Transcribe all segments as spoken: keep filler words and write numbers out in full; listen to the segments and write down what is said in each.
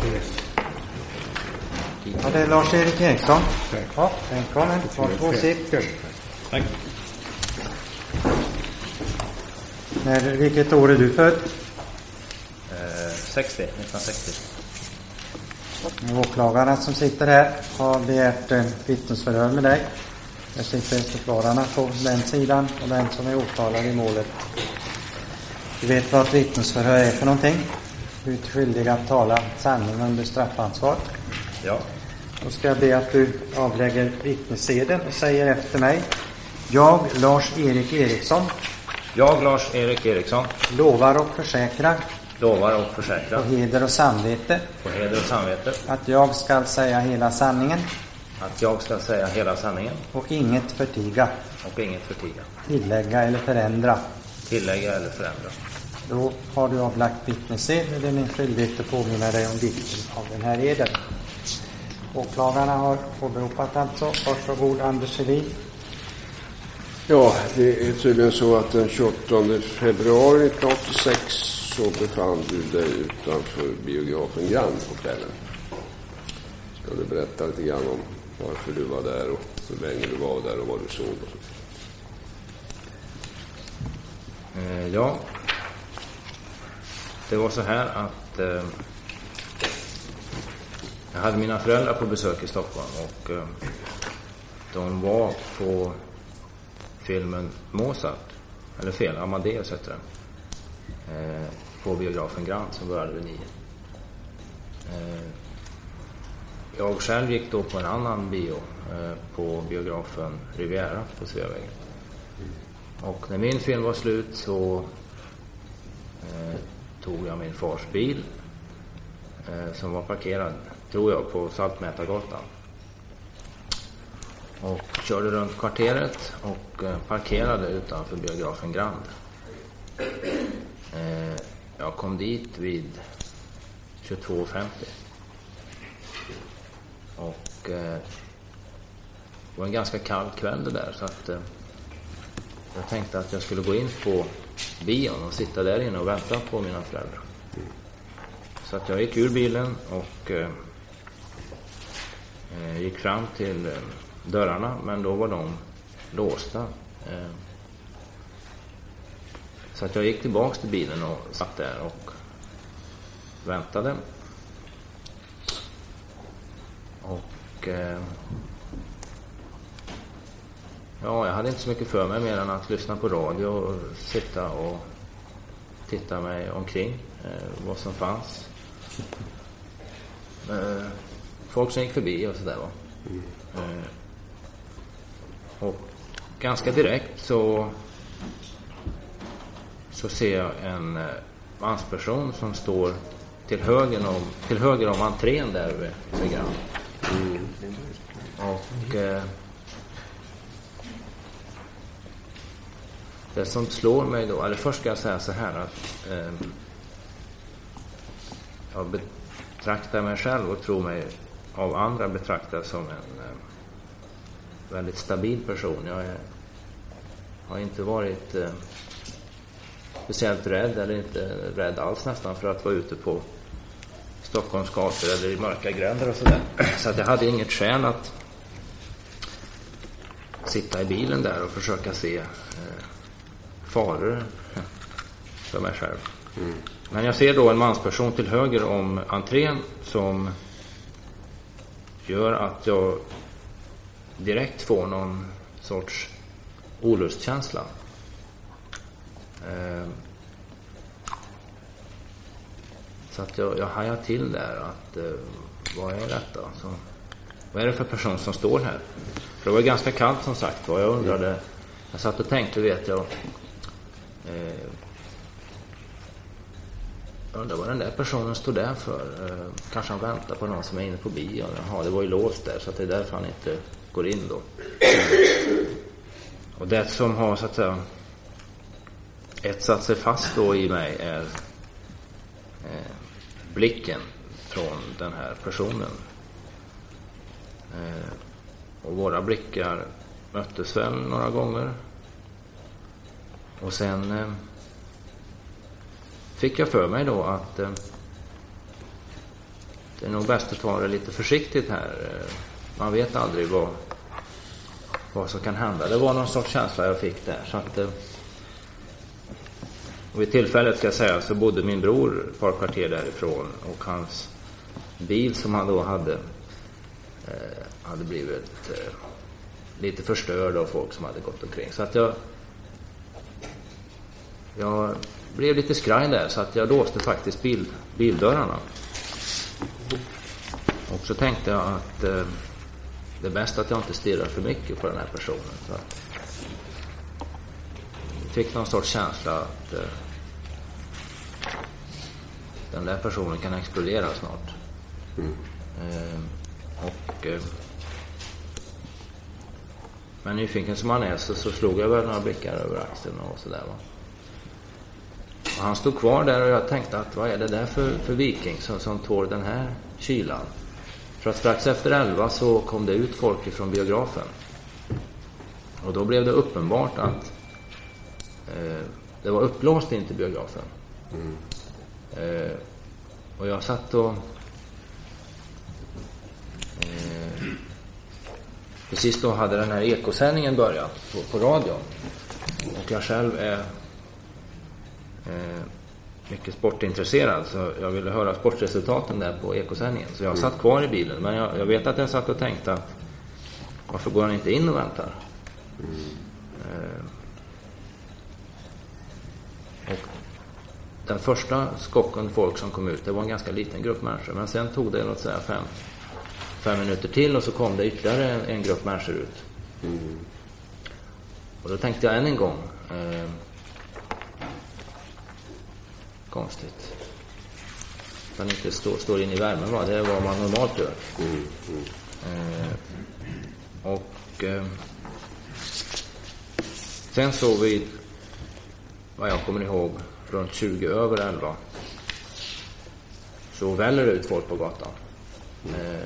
Ja, det är Lars-Erik Eriksson. Ja, välkommen. Varsågod, sitt. Tack. När, vilket år är du född? Eh, sextio, nittonhundrasextio. Åklagarna som sitter här har begärt eh, vittnesförhör med dig. Där sitter förklararna på den sidan och den som är åtalad i målet. Du vet vad ett vittnesförhör är för någonting? Du är skyldig att tala sanning under straffansvar. Ja. Då ska jag be att du avlägger vittnessedeln och säger efter mig: jag, Lars-Erik Eriksson, Jag, Lars-Erik Eriksson, lovar och försäkrar lovar och försäkrar på heder och samvete på heder och samvete att jag ska säga hela sanningen att jag ska säga hela sanningen och inget förtiga, och inget förtiga, tillägga eller förändra. tillägga eller förändra. Då har du avlagt vittnesed och det är min skyldighet att påminna dig om vikten av den här eden. Åklagarna har åberopat alltså. Varsågod, Anders Selin. Ja, det är tydligen så att den tjugoåttonde februari nittonhundraåttiosex så befann du dig utanför biografen Grand på kvällen. Ska du berätta lite grann om varför du var där och hur länge du var där och vad du såg och så? Eh, ja, det var så här att eh, jag hade mina föräldrar på besök i Stockholm och eh, de var på filmen Mozart, eller fel, Amadeus heter den, eh, på biografen Grand som började vid nio. Eh, jag själv gick då på en annan bio eh, på biografen Riviera på Sveavägen. Och när min film var slut så eh, tog jag min fars bil eh, som var parkerad, tror jag, på Saltmätargatan. Och körde runt kvarteret och eh, parkerade utanför biografen Grand. Eh, jag kom dit vid tjugotvå femtio. Och eh, det var en ganska kall kväll det där, så att eh, jag tänkte att jag skulle gå in på bion och sitta där inne och vänta på mina föräldrar. Så att jag gick ur bilen och eh, gick fram till eh, dörrarna, men då var de låsta. Eh, så att jag gick tillbaks till bilen och satt där och väntade. Och eh, ja, jag hade inte så mycket för mig mer än att lyssna på radio och sitta och titta mig omkring eh, vad som fanns. Eh, folk som gick förbi och sådär va. Eh, och ganska direkt så så ser jag en eh, mansperson som står till höger om, till höger om entrén där vid, vid Grand. Mm. Och eh, det som slår mig då, eller först ska jag säga så här att eh, jag betraktar mig själv och tror mig av andra betraktar som en eh, väldigt stabil person. Jag är, har inte varit eh, speciellt rädd eller inte rädd alls nästan för att vara ute på Stockholms gator eller i mörka gränder och sådär. Så att jag hade inget skäl att sitta i bilen där och försöka se eh, faror för mig själv. Mm. Men jag ser då en mansperson till höger om entrén som gör att jag direkt får någon sorts olustkänsla. Eh, så att jag, jag hajar till där att eh, vad är detta? Så, vad är det för person som står här? För det var ganska kallt som sagt och jag undrade, jag satt och tänkte, vet jag eh, undrar vad den där personen står där för. Eh, kanske han väntar på någon som är inne på bion. Jaha, det var ju låst där så att det är därför han inte går in då. Och det som har så att säga etsat sig fast då i mig är eh, blicken från den här personen. Eh, och våra blickar möttes väl några gånger. Och sen eh, fick jag för mig då att eh, det är nog bäst att ta det lite försiktigt här. Man vet aldrig vad, vad som kan hända. Det var någon sorts känsla jag fick där. Så att, och vid tillfället ska jag säga så bodde min bror ett par kvarter därifrån. Och hans bil som han då hade eh, hade blivit eh, lite förstörd av folk som hade gått omkring. Så att jag jag blev lite skraj där, så att jag låste faktiskt bil, bildörrarna. Och så tänkte jag att eh, det är bäst att jag inte stirrar för mycket på den här personen. Så att jag fick någon sorts känsla att eh, den där personen kan explodera snart. Mm. Eh, och eh, men nyfiken som han är så, så slog jag väl några blickar över axeln och sådär, va. Och han stod kvar där och jag tänkte att vad är det där för, för viking som, som tår den här kylan. För att strax efter elva så kom det ut folk ifrån biografen. Och då blev det uppenbart att eh, det var upplåst in till biografen. Mm. Eh, och jag satt och eh, precis då hade den här ekosändningen börjat på, på radion. Och jag själv är eh, mycket sportintresserad, så jag ville höra sportresultaten där på ekosändningen. Så jag satt kvar i bilen, men jag, jag vet att jag satt och tänkte att varför går han inte in och väntar? Mm. Eh, och den första skocken folk som kom ut, det var en ganska liten grupp människor, men sen tog det låt säga fem, fem minuter till och så kom det ytterligare en, en grupp människor ut. Mm. Och då tänkte jag än en gång eh, konstigt. Man inte står, står in i värmen, va? Det är vad man normalt gör. Mm, mm. Eh, och eh, sen såg vi, vad jag kommer ihåg, runt tjugo över elva så väller det ut folk på gatan. Mm. Eh,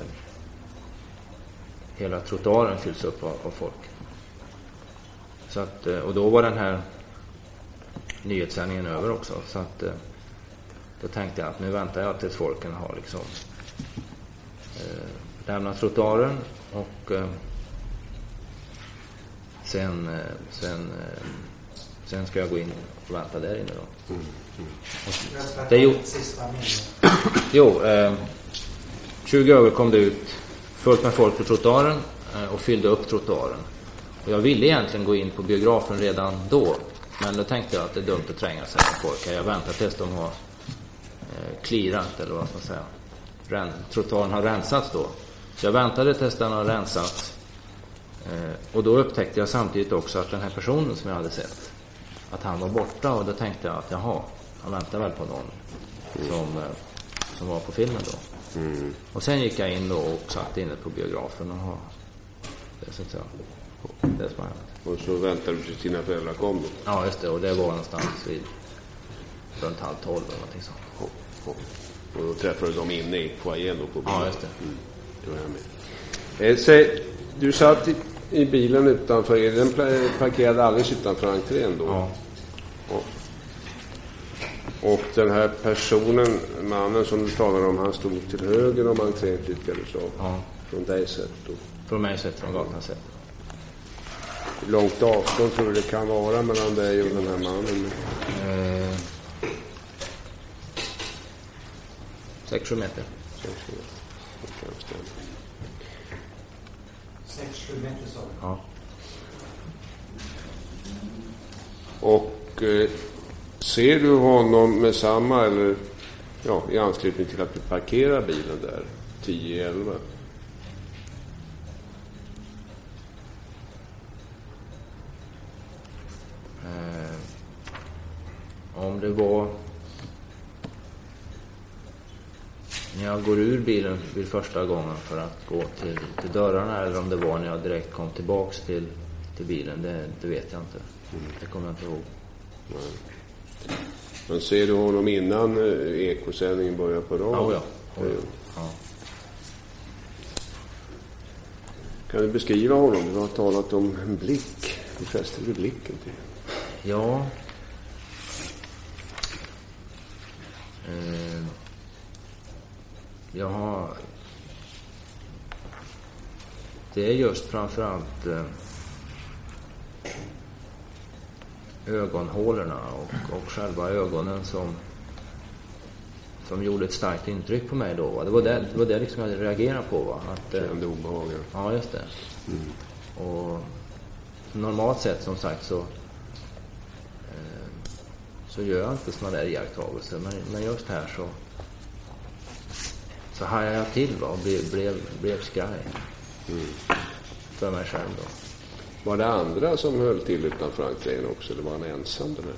hela trottoaren fylls upp av, av folk. Så att, och då var den här nyhetssändningen över också. Så att då tänkte jag att nu väntar jag tills folken har liksom eh, lämnat trottoaren och eh, sen eh, sen eh, sen ska jag gå in och vänta där inne då. Mm. Mm. Och det gjorde jo eh, tjugo över kom det ut fullt med folk på trottoaren eh, och fyllde upp trottoaren. Och jag ville egentligen gå in på biografen redan då, men då tänkte jag att det är dumt att tränga sig på folk. Jag väntar tills de har eh, clearat, eller vad ska man säga. Ren, trottoaren har rensats då. Så jag väntade tills den har rensats. Eh, och då upptäckte jag samtidigt också att den här personen som jag hade sett, att han var borta. Och då tänkte jag att jaha, han väntar väl på någon som, eh, som var på filmen då. Mm. Och sen gick jag in då och satt inne på biografen och ha det så att säga. Det som och så väntade du tills dina föräldrar kom då? Ja, just det. Och det var någonstans vid runt halv tolv eller någonting sånt. Och, och, och då träffade du dem inne i foajén då på bilen? Ja, just det. Mm. Det var jag med. Eh, säg, du satt i, i bilen utanför, den parkerade alldeles utanför entrén då? Ja. Och, och den här personen, mannen som du talade om, han stod till höger om entrén tyckte du så? Ja. Från dig sett då? Från mig sett, från gatan sett. Långt avstånd tror du det kan vara mellan dig och den här mannen? Eh, sex sju meter. sex sju meter så. Ja. Och eh, ser du honom med samma eller ja, i anslutning till att du parkerar bilen där tio elva? Om det var när jag går ur bilen vid första gången för att gå till, till dörrarna, eller om det var när jag direkt kom tillbaks till, till bilen, det, det vet jag inte. Mm. Det kommer jag inte ihåg. Nej. Men ser du honom innan eh, ekosändningen börjar på rad? Ja, ja. ja, ja. ja. Kan du beskriva honom? Du har talat om en blick. Hur fäster du blicken till? Ja. Eh, jag har... Det är just framförallt eh, ögonhålorna och, och själva ögonen som som gjorde ett starkt intryck på mig då. Va? Det var det, det var det liksom jag reagerade på. Va? Att, eh, Kände obehag. ja, just det. Mm. Och normalt sett, som sagt, så eh, så gör jag inte såna där iakttagelser. Men, men just här så så hajade jag till, va? Och blev, blev, blev skraj. Mm. För mig själv då. Var det andra som höll till utanför entrén också? Eller var han ensam där?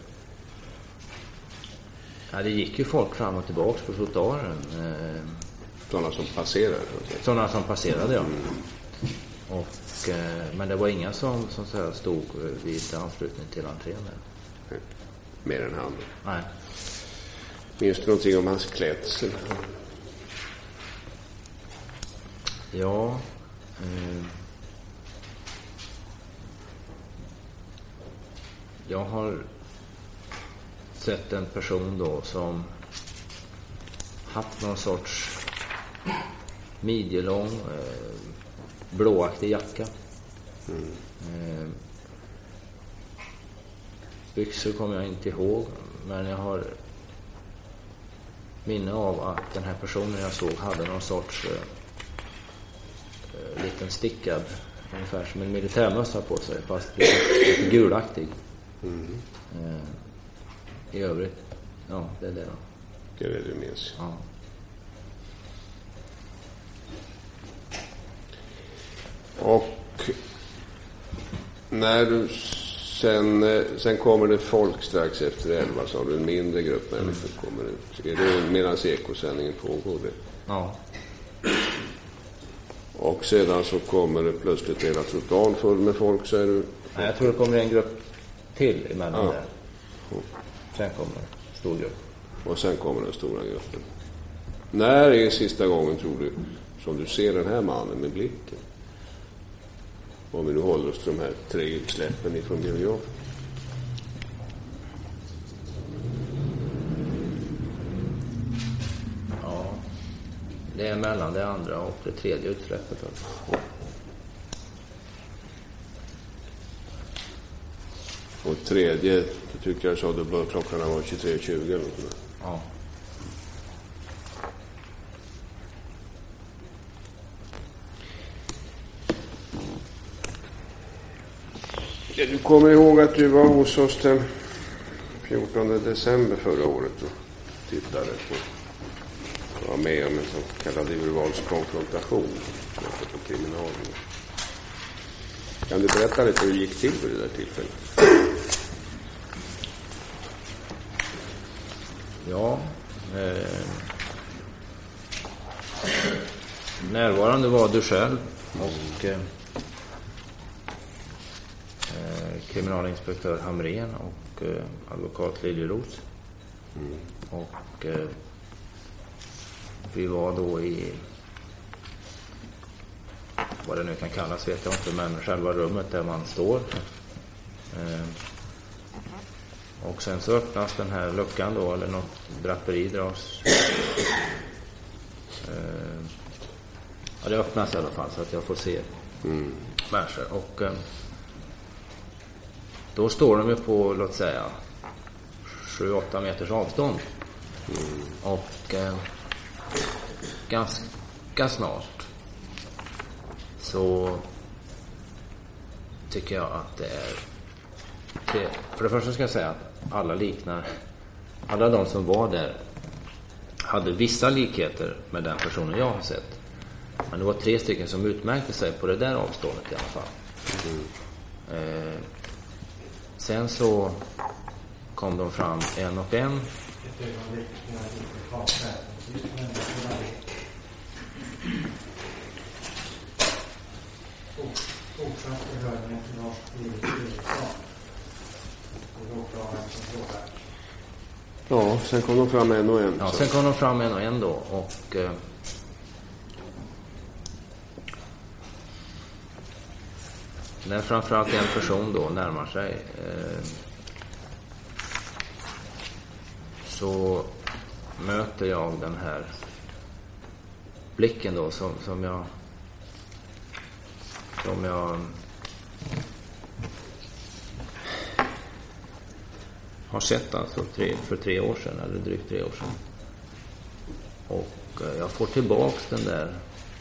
Ja, det gick ju folk fram och tillbaka på trottoaren. Eh, Sådana som passerade? sådana som passerade, ja. Mm. Och, eh, men det var inga som, som så här stod vid anslutning till entrén. Nej. Mer än han? Nej. Minns du någonting om hans klädsel? Ja. Eh, jag har sett en person då som haft någon sorts midjelång eh, blåaktig jacka. Mm. Eh, byxor kommer jag inte ihåg, men jag har minne av att den här personen jag såg hade någon sorts eh, liten stickad, ungefär som en militärmössa på sig, fast lite, lite gulaktig. Mm. Eh, I övrigt, ja, det är det då. Det är det du minns. Ja. Och när du sen, sen kommer det folk strax efter elva, så har du en mindre grupp människor som kommer ut. Är det medan ekosändningen pågår det? Ja. Och sedan så kommer det plötsligt hela trottoaren full med folk, så är du... Nej, jag tror det kommer en grupp till emellan Ja. där. Sen kommer en stor grupp. Och sen kommer den stora gruppen. När är sista gången, tror du, som du ser den här mannen med blicken? Om vi nu håller oss till de här tre utsläppen ifrån biografen. Ja. Det är mellan det andra och det tredje utsläppet. Alltså. Och tredje, det tycker jag sa, då klockan var tjugotre tjugo eller något. Ja. Ja, du kommer ihåg att du var hos oss den fjortonde december förra året och tittade på, var med om en så kallad urvalskonfrontation på kriminalen. Kan du berätta lite hur det gick till vid det där tillfället? Ja. Eh, närvarande var du själv och eh, kriminalinspektör Hamrén och eh, advokat Liljeroth. Mm. Och eh, vi var då i, vad det nu kan kallas vet jag inte, men själva rummet där man står. Eh, och sen så öppnas den här luckan då, eller något draperi dras. Eh, ja, det öppnas i alla fall så att jag får se Mm. människor. Och eh, då står de ju på, låt säga, sju åtta meters avstånd. Mm. Och eh, ganska snart så tycker jag att det är det, för det första ska jag säga att alla liknar, alla de som var där hade vissa likheter med den personen jag har sett, men det var tre stycken som utmärkte sig på det där avståndet i alla fall. Mm. eh, sen så kom de fram en och en. Ja, sen kom de fram en och en. Ja, så. sen kom de fram en och en då och eh, när framförallt en person då närmar sig eh, så möter jag den här blicken då som, som jag som jag har sett alltså tre, för tre år sedan eller drygt tre år sedan. Och eh, jag får tillbaks den där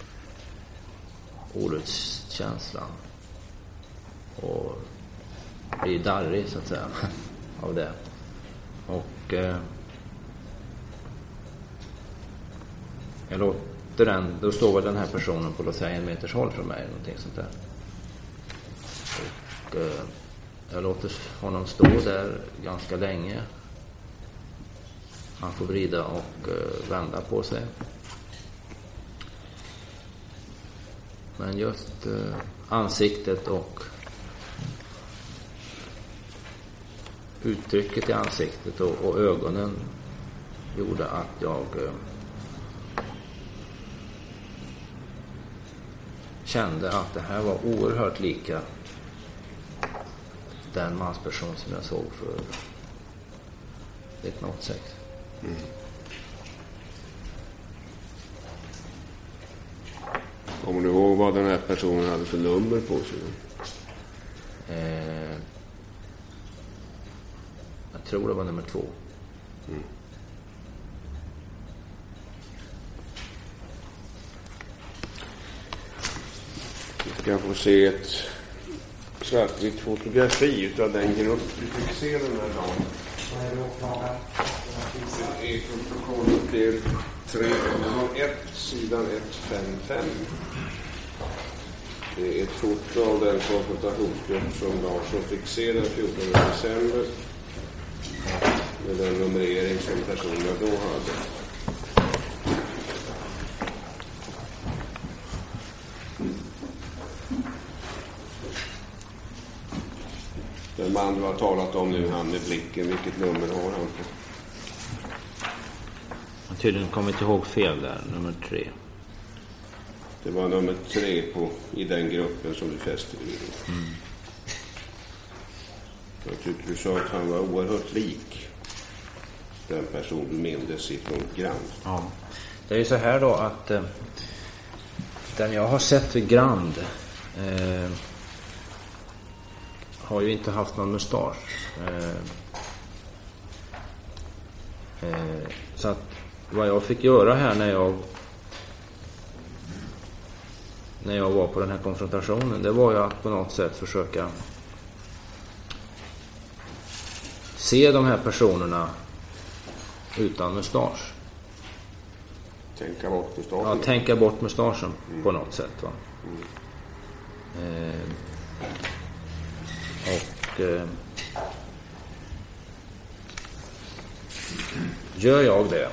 olutskänslan och blir darrig så att säga av det. Och eh, jag låter den, då står väl den här personen på, låt säga, en meters håll från mig eller någonting sånt där. Och eh, jag låter honom stå där ganska länge. Han får vrida och eh, vända på sig. Men just eh, ansiktet och uttrycket i ansiktet och, och ögonen gjorde att jag eh, kände att det här var oerhört lika den mansperson som jag såg för nittonhundraåttiosex. Mm. Kommer du ihåg vad den här personen hade för nummer på sig? Eh, jag tror det var nummer två. Mm. Vi ska få se ett svartvitt fotografi utav den grupp vi fick se den här dagen. Vad är det åklagaren? Det är protokollet del tre noll ett, sidan ett fem fem. Det är ett foto av den konfrontationsgrupp som Larsson fick se den fjortonde december med den numrering som personerna då hade. Den man du har talat om nu, han med blicken, vilket nummer har han på? Jag har tydligen kommit ihåg fel där, nummer tre. Det var nummer tre på, i den gruppen som du fäste vid. Mm. Jag tycker du sa att han var oerhört lik den person du mindes ifrån Grand. Ja, det är ju så här då att eh, den jag har sett vid Grand eh, har ju inte haft någon mustasch. Eh, eh, så att vad jag fick göra här när jag när jag var på den här konfrontationen, det var ju att på något sätt försöka se de här personerna utan mustasch. Tänka bort mustaschen. Ja, tänka bort mustaschen mm. på något sätt, va. Mm. Eh, och eh, gör jag det,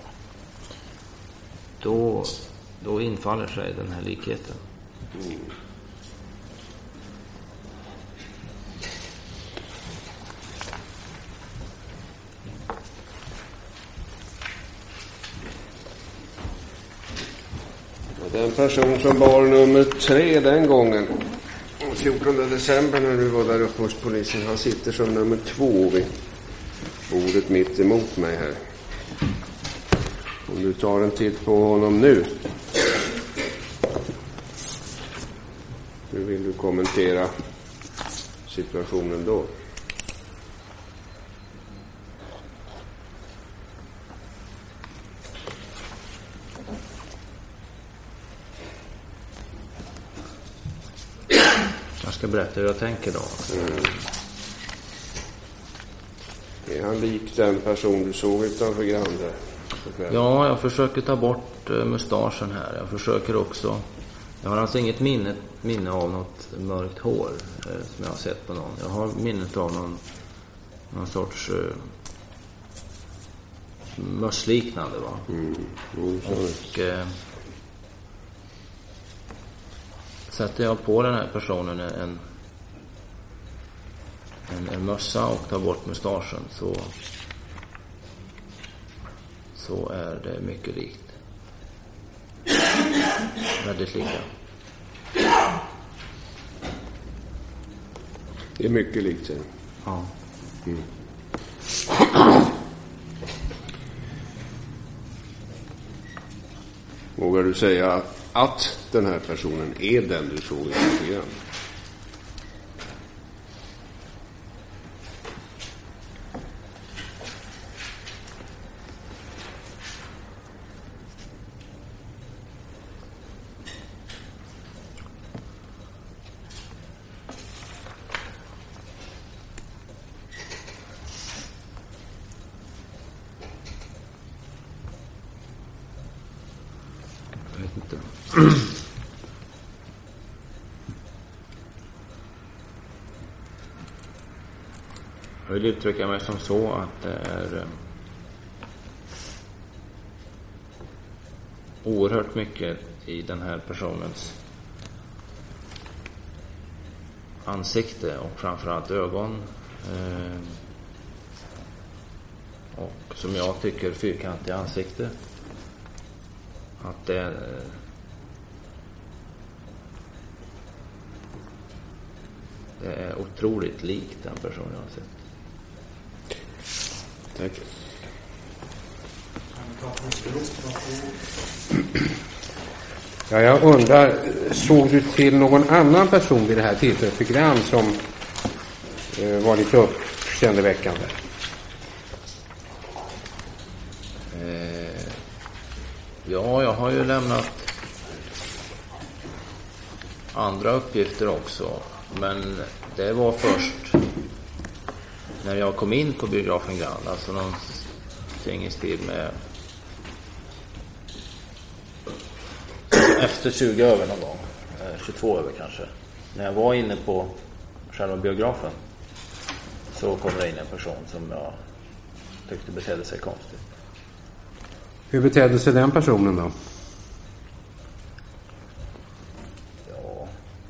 då då infaller sig den här likheten. Mm. Den person som bar nummer tre den gången, fjortonde december när du var där uppe hos polisen, han sitter som nummer två vid bordet mitt emot mig här. Om du tar en titt på honom nu, hur vill du kommentera situationen då? Jag ska berätta hur jag tänker då. Mm. Är han lik den person du såg utanför Grande? Ja, jag försöker ta bort uh, mustaschen här. Jag försöker också. Jag har alltså inget minne, minne av något mörkt hår eh, som jag har sett på någon. Jag har minnet av någon, någon sorts eh, mössliknande, va? Mm. Mm, och eh, sätter jag på den här personen en, en, en mössa och tar bort mustaschen, så så är det mycket likt. Väldigt lika. Det är mycket likt sen. Ja. Mm. Vågar du säga att den här personen är den du såg i program? Jag vill uttrycka mig som så att det är eh, oerhört mycket i den här personens ansikte och framförallt ögon eh, och som jag tycker fyrkantiga ansikte, att det är det är otroligt likt den person jag har sett. Tack. Ja, jag undrar, såg du till någon annan person vid det här tillfället för Grann som eh, var lite uppseendeväckande? Eh, ja, jag har ju lämnat andra uppgifter också, men det var först när jag kom in på biografen Grand, alltså någonting i stil med efter tjugo över någon gång, tjugotvå över kanske. När jag var inne på själva biografen så kom det in en person som jag tyckte betedde sig konstigt. Hur betedde sig den personen då? Ja,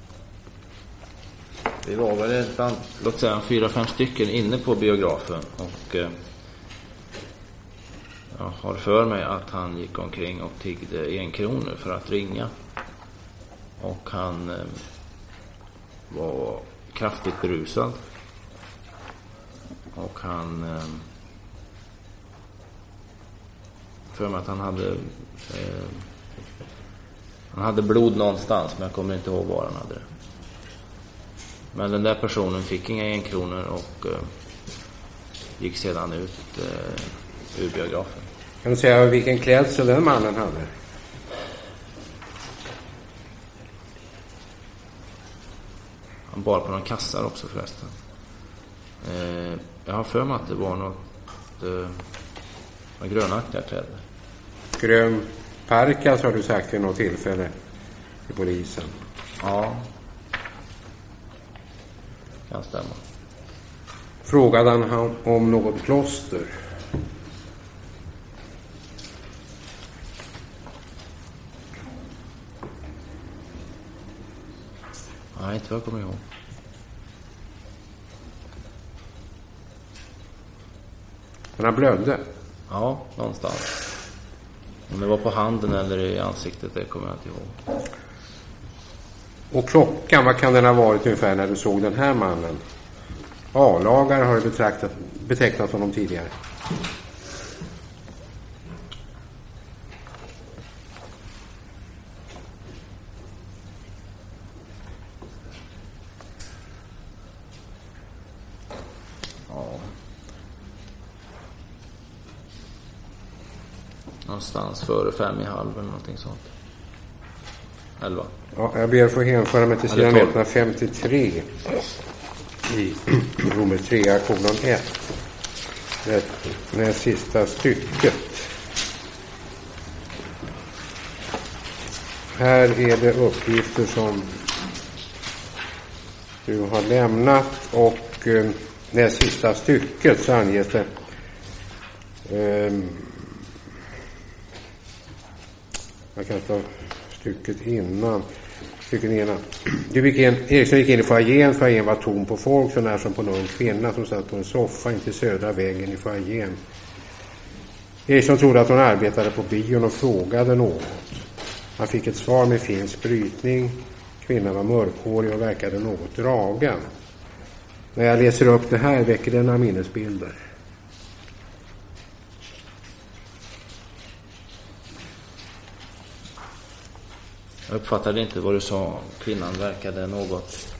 vi var väl ett bland, låt säga fyra, fem stycken inne på biografen och eh, jag har för mig att han gick omkring och tiggde en kronor för att ringa. Och han eh, var kraftigt berusad. Och han eh, för mig att han hade eh, han hade blod någonstans, men jag kommer inte ihåg var han hade det. Men den där personen fick inga en kronor och eh, gick sedan ut eh, ur biografen. Kan du säga vilken klädsel den mannen hade? Han bar på några kassar också förresten. Eh, jag har för mig att det var något eh, grönaktiga kläder. Grön parkas har du sagt vid något tillfälle i polisen. Ja, kan stämma. Frågade han om något plåster? Nej, inte vad jag kommer ihåg. Men han blödde? Ja, någonstans. Om det var på handen eller i ansiktet, det kommer jag inte ihåg. Och klockan, vad kan den ha varit ungefär när du såg den här mannen? A-lagar har du betraktat, betecknat honom tidigare. Ja. Någonstans före fem i halv eller någonting sånt. Elva. Ja, jag ber att få hänföra mig till Eller sidan tolv. etthundrafemtiotre i Romer tre kolon ett. Det, det sista stycket. Här är det uppgifter som du har lämnat och eh, det sista stycket så anges det eh, jag kan ta stycket innan stycket innan du gick in, Eriksson gick in i foajén. Foajén var tom på folk, så när som på någon kvinna som satt på en soffa intill södra väggen i foajén. Eriksson trodde att hon arbetade på bion och frågade något. Han fick ett svar med finsk brytning. Kvinnan var mörkhårig och verkade något dragen. När jag läser upp det här väcker det några minnesbilder. Jag uppfattade inte vad du sa. Kvinnan verkade något.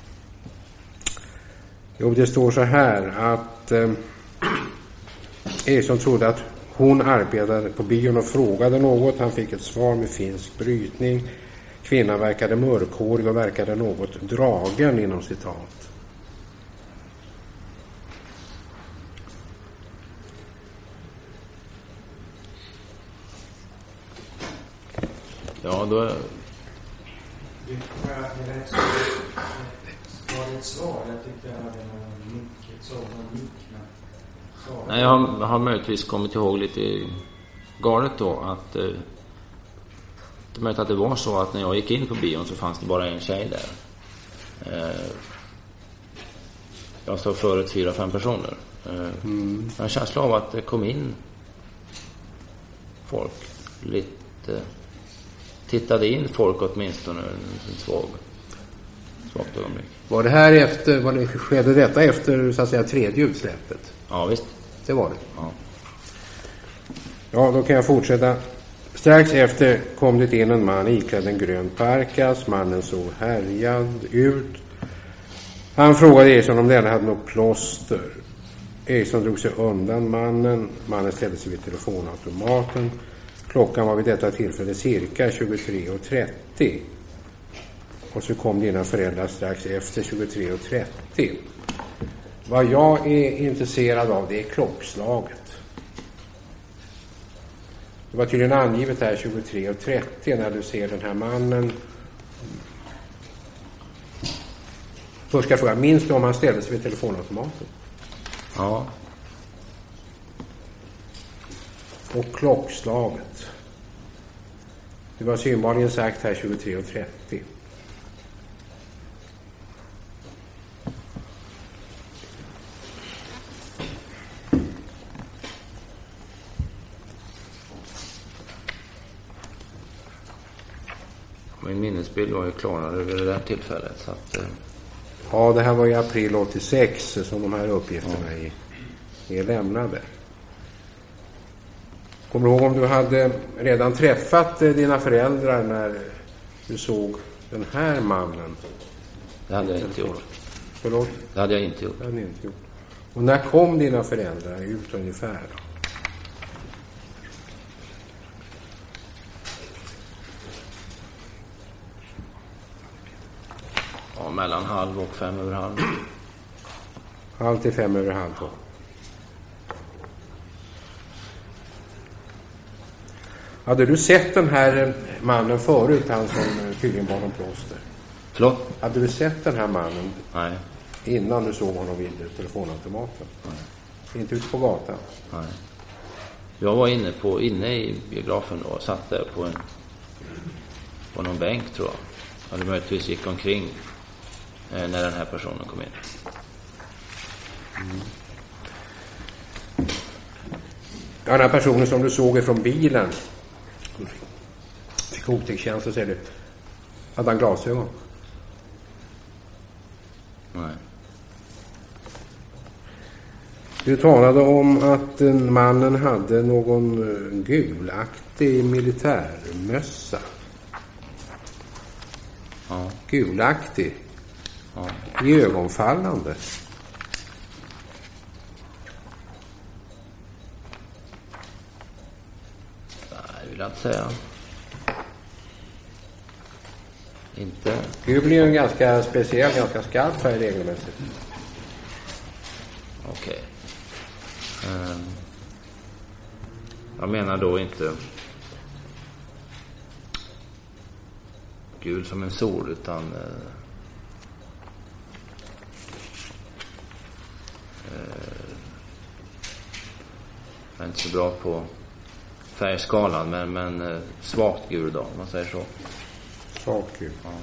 Jo, det står så här att eh, Eriksson trodde att hon arbetade på bion och frågade något. Han fick ett svar med finsk brytning. Kvinnan verkade mörkhårig och verkade något dragen inom citat. Ja, då... Var det ett svar? Jag tyckte jag hade någon nick, ett svar, någon nick. Nej, jag har, har möjligtvis kommit ihåg lite galet då att eh, det är möjligt att det var så att när jag gick in på bion så fanns det bara en tjej där. Eh, jag stod förut fyra, fem personer. Eh, mm. Jag har en känsla av att det kom in folk lite, tittade in folk åtminstone en svag svagt ögonblick. Var det här efter, var det, skedde detta efter så att säga tredje utsläppet? Ja, visst. Det var det. Ja. Ja, då kan jag fortsätta. Strax efter kom det in en man iklädd en grön parkas. Mannen såg härjad ut. Han frågade Eriksson om denne hade något plåster. Eriksson drog sig undan mannen. Mannen ställde sig vid telefonautomaten. Klockan var vid detta tillfälle cirka tjugotre och trettio. Och så kom dina föräldrar strax efter tjugotre och trettio. Vad jag är intresserad av, det är klockslaget. Det var tydligen angivet här tjugotre och trettio när du ser den här mannen. Först ska jag fråga, minns du om han ställde sig vid telefonautomaten? Ja. Och klockslaget. Det var synbarligen sagt här tjugotre och trettio. Min minnesbild var ju klarare över det där tillfället. Så att, eh... Ja, det här var i april åttiosex som de här uppgifterna ja. är, är lämnade. Kommer du ihåg om du hade redan träffat dina föräldrar när du såg den här mannen? Det hade jag inte gjort. Förlåt? Det hade jag inte gjort. Det hade jag inte gjort. Och när kom dina föräldrar ut ungefär då? Ja, mellan halv och fem över halv. Halv till fem över halv då. Hade du sett den här mannen förut, han som tydligen var någon plåster? Förlåt? Hade du sett den här mannen? Nej. Innan du såg honom vid telefonautomaten? Nej. Inte ute på gatan? Nej. Jag var inne, på, inne i biografen då och satt där på, en, på någon bänk tror jag. Eller möjligtvis gick omkring eh, när den här personen kom in. Mm. Ja, den här personen som du såg från bilen fick otäckkänsla, säger du. Hade han glasögon? Nej. Du talade om att mannen hade någon gulaktig militärmössa. Ja. Gulaktig. Ja. I ögonfallande. Nej, det vill jag inte säga. Inte. Det blir en ganska speciell, ganska skarp färg regelmässigt. Okej. Okay. Um, jag menar då inte gul som en sol, utan uh, uh, jag är inte så bra på färgskalan, men, men uh, svagt gul då, om man säger så. Svagt gul. Ja.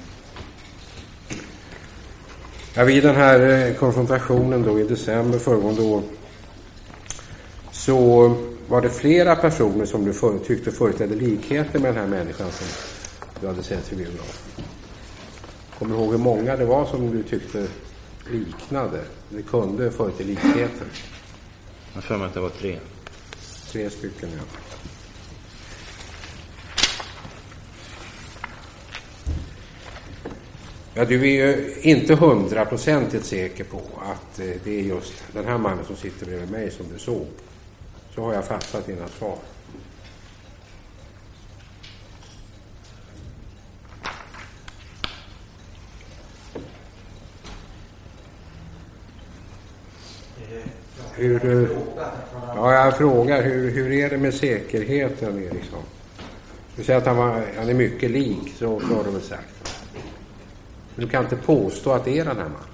Ja, vid den här konfrontationen då i december föregående år så var det flera personer som du för, tyckte företrädde likheter med den här människan som du hade sett i biografen. Kommer du ihåg hur många det var som du tyckte liknade? Det kunde företräda likheter. Jag för mig att det var tre. Tre stycken, ja. Ja, du är ju inte hundraprocentigt säker på att eh, det är just den här mannen som sitter bredvid mig som du såg. Så har jag fattat dina svar. Hur, eh, ja, jag frågar, hur, hur är det med säkerheten, Eriksson? Du säger att han, var, han är mycket lik, så, så har du väl sagt. Men du kan inte påstå att det är den här mannen.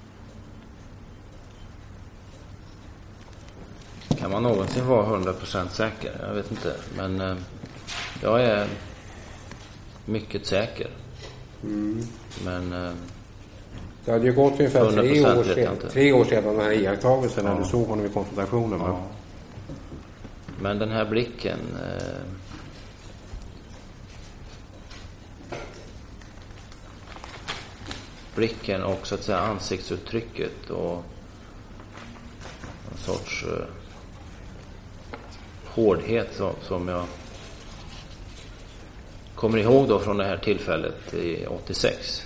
Kan man någonsin vara hundra procent säker? Jag vet inte. Men eh, jag är mycket säker. Mm. Men eh, det hade ju gått ungefär tre år, sedan, tre år sedan den här iakttagelsen när ja. du såg honom i konfrontationen. Ja. Men den här blicken... Eh, blicken och så att säga ansiktsuttrycket och en sorts eh, hårdhet som, som jag kommer ihåg då från det här tillfället i åttiosex.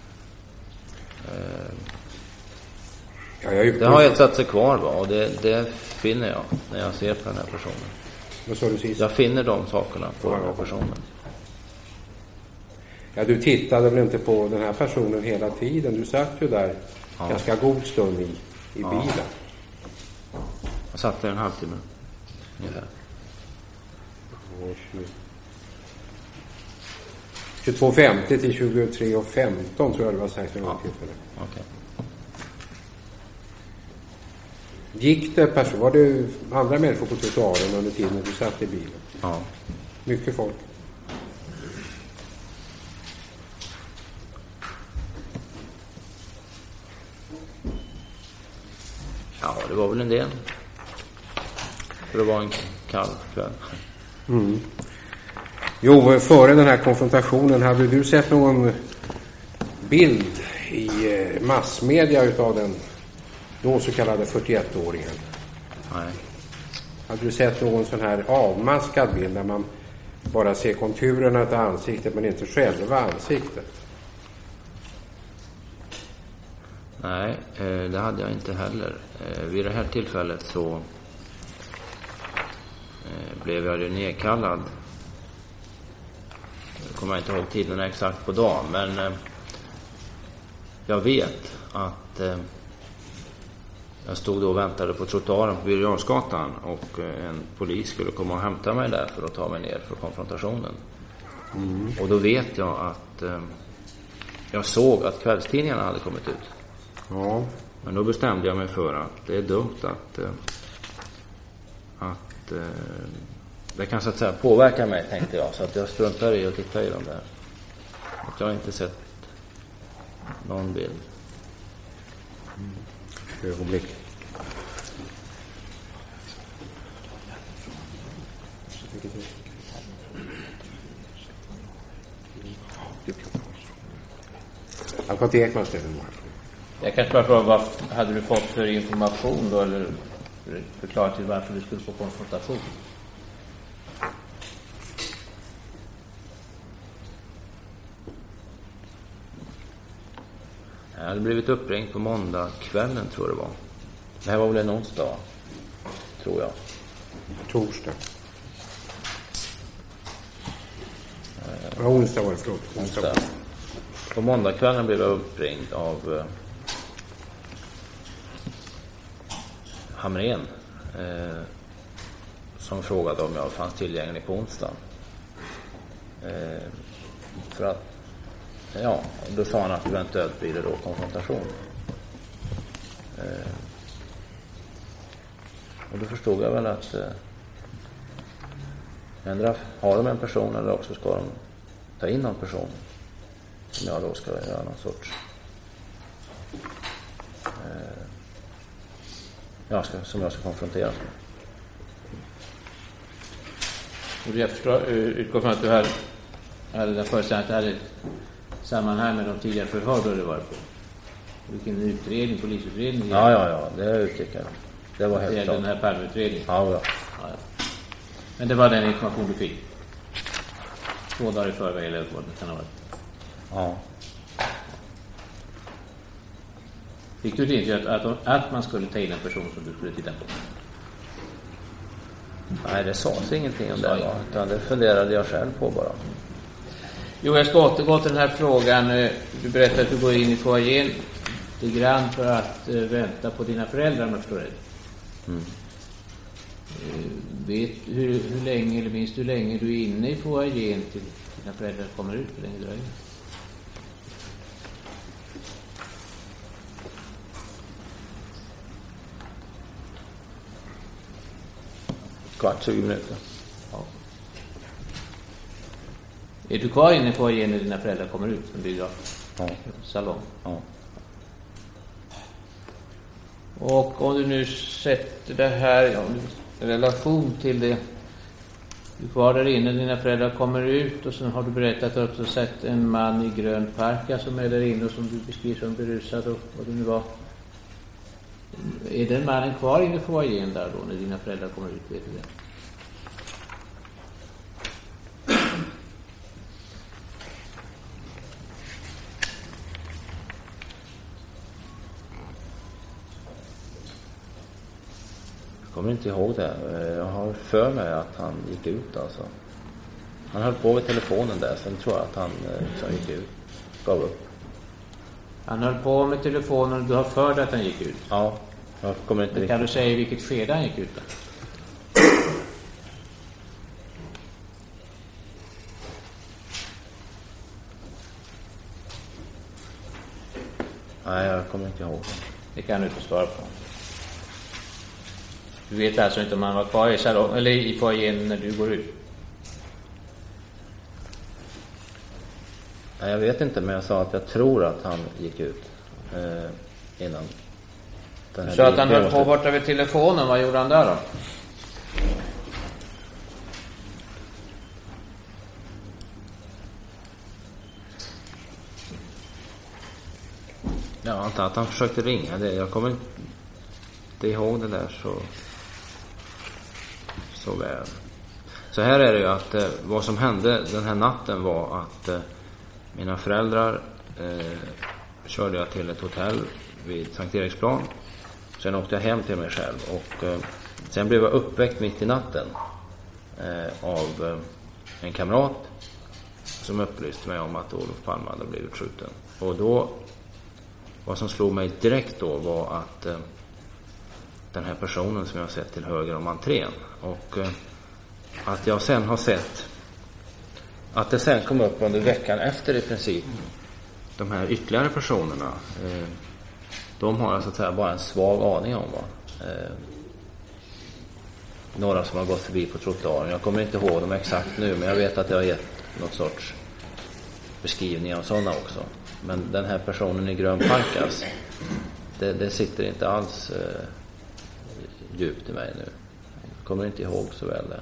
Eh, ja, jag det har jag satt sig kvar va? Och det, det finner jag när jag ser på den här personen. Vad sa du sist? Jag finner de sakerna på ja, den här personen. Ja, du tittade väl inte på den här personen hela tiden? Du satt ju där ja. ganska god stund i, i ja. bilen. Jag satt där en halvtimme. Ungefär. tjugotvå femtio till tjugotre femton tror jag det var sagt vid något tillfälle. Okay. Gick det person, var det andra människor på trottoaren under tiden du satt i bilen? Ja. Mycket folk. Ja, det var väl en del. För det var en kall kväll. Mm. Jo, före den här konfrontationen hade du sett någon bild i massmedia utav den då så kallade fyrtioett-åringen? Nej. Hade du sett någon sån här avmaskad bild där man bara ser konturerna av ansiktet men inte själva ansiktet? Nej, det hade jag inte heller. Vid det här tillfället så blev jag ju nedkallad. Jag kommer inte ihåg tiden exakt på dagen, men jag vet att jag stod då och väntade på trottoaren på Birger Jarlsgatan och en polis skulle komma och hämta mig där för att ta mig ner för konfrontationen. Mm. Och då vet jag att jag såg att kvällstidningarna hade kommit ut. Ja. Men då bestämde jag mig för att det är dumt att att det kan så att säga påverka mig, tänkte jag, så att jag struntar i och tittar i dem där. Att jag har inte sett någon bild. Mm. Ögonblick. Advokat Ekman ställer några frågor. Jag kanske bara fråga, vad hade du fått för information då, eller förklara till varför du skulle få konfrontation? Jag hade blivit uppringd på måndag kvällen, tror jag det var. Det här var väl en onsdag, tror jag. Torsdag. Ja, onsdag var det, förlåt. Onsdag. onsdag. På måndagskvällen blev jag uppringd av eh, Hamrén eh, som frågade om jag fanns tillgänglig på onsdag. Eh, för att, ja, då sa han att eventuellt blir det då konfrontation. Eh, och då förstod jag väl att eh, ändra, har de en person eller också ska de ta in någon person som jag då ska göra någon sorts eh, jag ska, som jag ska konfronteras med. Och jag förstår, utgår från att du här hade den föreställningen att det hade sammanhang med de tidigare förhör du varit på. Vilken utredning, polisutredning? Ja, ja, ja, det utgick jag. Det var helt det klart. Den här Palmeutredningen? Ja, ja. Ja, ja. Men det var den information du fick? Två dagar i förväg eller vad det kan ha varit? Ja. Fick du det inte att, att, att man skulle ta in en person som du skulle titta på? Nej, det sades ingenting om det, va? Utan det funderade jag själv på bara. Jo, jag ska återgå till den här frågan. Du berättade att du går in i foajén lite grann för att uh, vänta på dina föräldrar, om jag förstår det. Mm. Uh, vet hur, hur länge, eller minst hur länge du är inne i foajén till dina föräldrar kommer ut? Hur länge du är inne? Kvart, tjugo minuter. Ja. Är du kvar inne i foajén när dina föräldrar kommer ut från biograf? Ja. Salong? Ja. Och om du nu sätter det här ja, i relation till det, du är kvar där inne, dina föräldrar kommer ut och sen har du berättat att du har sett en man i grön parka som är där inne och som du beskriver som berusad och vad det nu var. Är den mannen kvar inne i foajén där då när dina föräldrar kommer ut, vet du det? Jag kommer inte ihåg det. Jag har för mig att han gick ut alltså. Han höll på vid telefonen där, sen tror jag att han så gick ut. Gav upp. Han höll på med telefonen och du har för dig att han gick ut? Ja, jag kommer inte riktigt. Kan du säga i vilket skede han gick ut då? Nej, jag kommer inte ihåg det. Det kan du inte svara på. Du vet alltså inte om han var kvar i salong eller i foajén när du går ut? Nej, jag vet inte, men jag sa att jag tror att han gick ut eh, innan den här. Så att han höll på borta vid telefonen, vad gjorde han där då? Ja, antar att han försökte ringa det. Jag kommer inte ihåg det där så så väl. Så här är det ju att eh, vad som hände den här natten var att eh, mina föräldrar eh, körde jag till ett hotell vid Sankt Eriksplan. Sen åkte jag hem till mig själv och eh, sen blev jag uppväckt mitt i natten eh, av eh, en kamrat som upplyste mig om att Olof Palme hade blivit skjuten. Och då, vad som slog mig direkt då var att eh, den här personen som jag har sett till höger om entrén och eh, att jag sen har sett att det sen kom upp under veckan efter i princip de här ytterligare personerna eh, de har jag så att säga bara en svag aning om va? Eh, några som har gått förbi på trottoaren. Jag kommer inte ihåg dem exakt nu, men jag vet att jag har gett något sorts beskrivning av sådana också. Men den här personen i grön parkas, det, det sitter inte alls eh, djupt i mig nu. Jag kommer inte ihåg så väl det.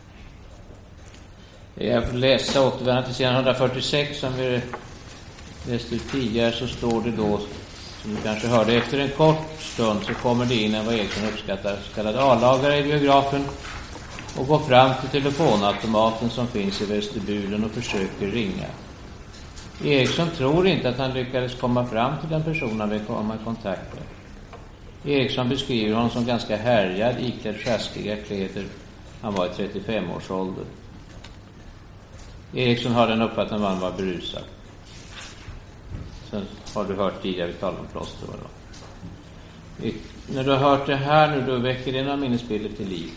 Jag får läsa återvända till sidan hundrafyrtiosex som vi läste ut tidigare, så står det då, som du kanske hörde, efter en kort stund så kommer det in en vad Eriksson uppskattar så kallad A-lagare i biografen och går fram till telefonautomaten som finns i vestibulen och försöker ringa. Eriksson tror inte att han lyckades komma fram till den personen han vill komma i kontakt med. Eriksson beskriver honom som ganska härjad, iklädd sjaskiga kläder. Han var i trettiofem års ålder. Eriksson har den uppfattningen att han var berusad. Sen har du hört tidigare vi talade om plåster. I, när du har hört det här nu, då väcker det några minnesbilder till liv.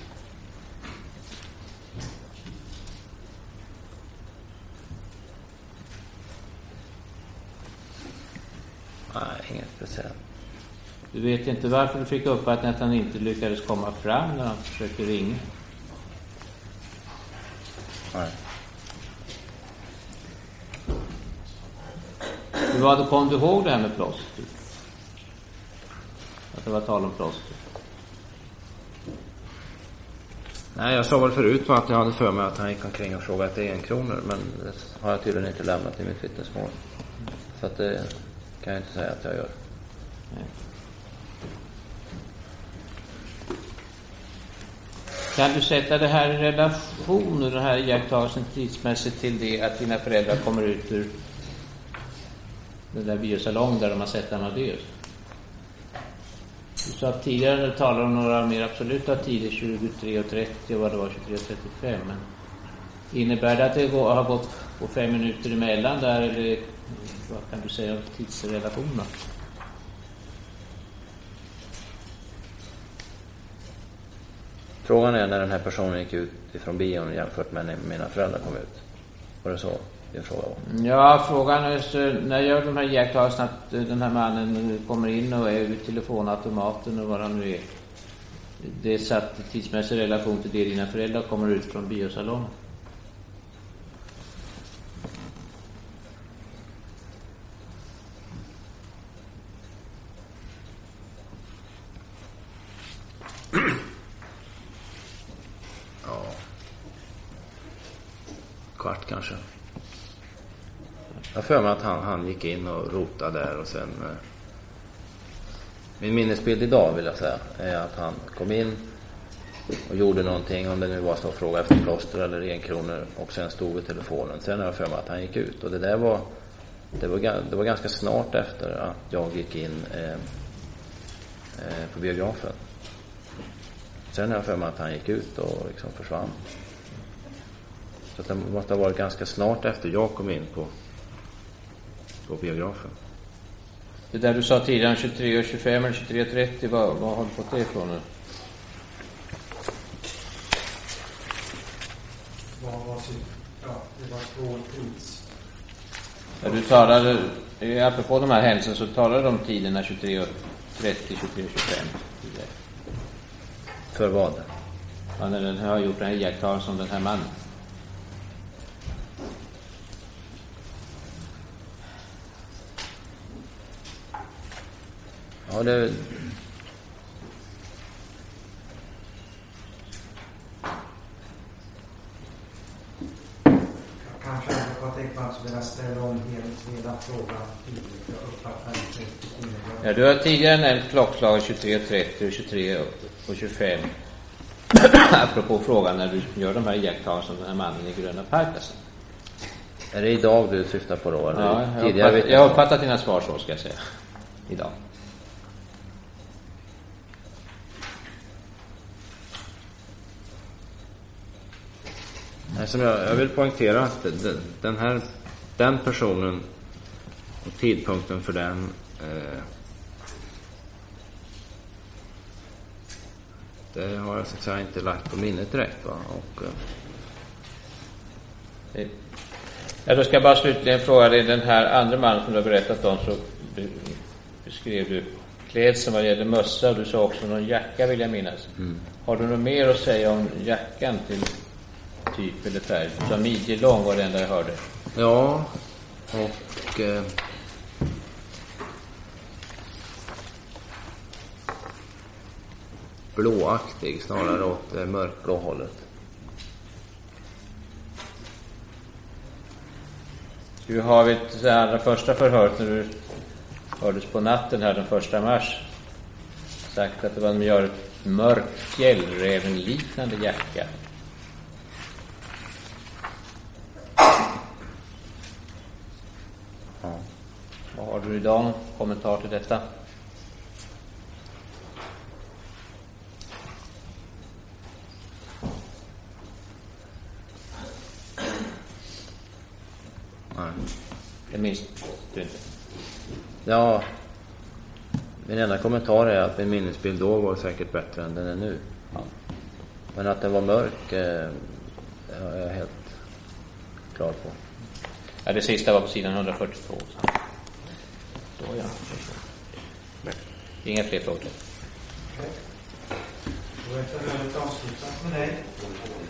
Nej, inget speciellt. Du vet inte varför du fick uppfattningen att han inte lyckades komma fram när han försökte ringa? Nej. Hur var det, kom du ihåg det här med plåster? Att det var tal om plåster? Nej, jag sa väl förut att jag hade för mig att han gick omkring och frågade efter en kronor, men det har jag tydligen inte lämnat i mitt vittnesmål. Så att det kan jag inte säga att jag gör. Nej. Kan du sätta det här i relation, den här iakttagelsen tidsmässigt, till det att dina föräldrar kommer ut ur den där biosalong där de har sett Amadeus? Du sa att tidigare du talade om några mer absoluta tider, tjugotre och trettio och vad det var, tjugotre och trettiofem. Men innebär det att det går, har gått på fem minuter emellan där, eller vad kan du säga om tidsrelationerna? Frågan är när den här personen gick ut ifrån bion jämfört med när mina föräldrar kom ut. Var det så din fråga var? Ja, frågan är så, när jag gör de här iakttagelserna att den här mannen kommer in och är vid telefonautomaten och vad han nu är. Det är satt i tidsmässig relation till det dina föräldrar kommer ut från biosalongen. Kvart kanske. Jag för mig att han, han gick in och rotade där och sen eh, min minnesbild idag vill jag säga är att han kom in och gjorde någonting, om det nu var så att fråga efter plåster eller enkronor, och sen stod vid telefonen. Sen har jag för mig att han gick ut, och det där var det var, det var ganska snart efter att jag gick in eh, eh, på biografen. Sen har jag för mig att han gick ut och liksom försvann. Så det måste ha varit ganska snart efter jag kom in på, på biografen. Det där du sa tidigare, tjugotre och tjugofem eller tjugotre och trettio, vad, vad har du fått det ifrån nu? Vad var sitt? Ja, det var två tids. Ja, du talade, apropå de här händelserna, så talade du om tiderna tjugotre och trettio, tjugotre och tjugofem. För vad? Ja, när den har gjort den här iakttagelsen om den här mannen. Ja, det... Kanske ändå på att Ekman så vill jag ställa om helt hela frågan tydligt. Jag uppfattar inte riktigt innebörden. Ja, du har tidigare nämnt klockslaget tjugotre och trettio och tjugotre och tjugofem. Apropå frågan när du gör de här iakttagelserna om den här mannen i Gröna Parkassen. Är det idag du syftar på då? Eller Ja, jag, tidigare uppfatt, jag har uppfattat dina svar så, ska jag säga. Idag. Nej, som jag, jag vill poängtera att den här den personen och tidpunkten för den eh, det har jag så att säga inte lagt på minnet direkt, va? Och eh, Ja, då ska jag bara slutligen fråga dig, den här andra mannen som du har berättat om, så beskrev du klädsel vad gäller mössa, och du sa också någon jacka, vill jag minnas. Mm. Har du något mer att säga om jackan till typ eller färg? Du sa midjelång var det enda jag hörde. ja, och eh, blåaktig, snarare åt eh, mörkblå hållet. Du har vid det allra första förhöret när du hördes på natten här den första mars sagt att det var en mörk, mörk fjällräven-liknande jacka. Ja. Vad har du idag? Kommentar till detta? Nej. Det minns du inte. Ja, min enda kommentar är att min minnesbild då var säkert bättre än den är nu. Ja. Men att den var mörk eh, är jag helt klar på. Ja, det sista var på sidan hundrafyrtiotvå. Så. Då ja. Nej. Inga fler frågor. Okej. Då är förhöret avslutat med dig.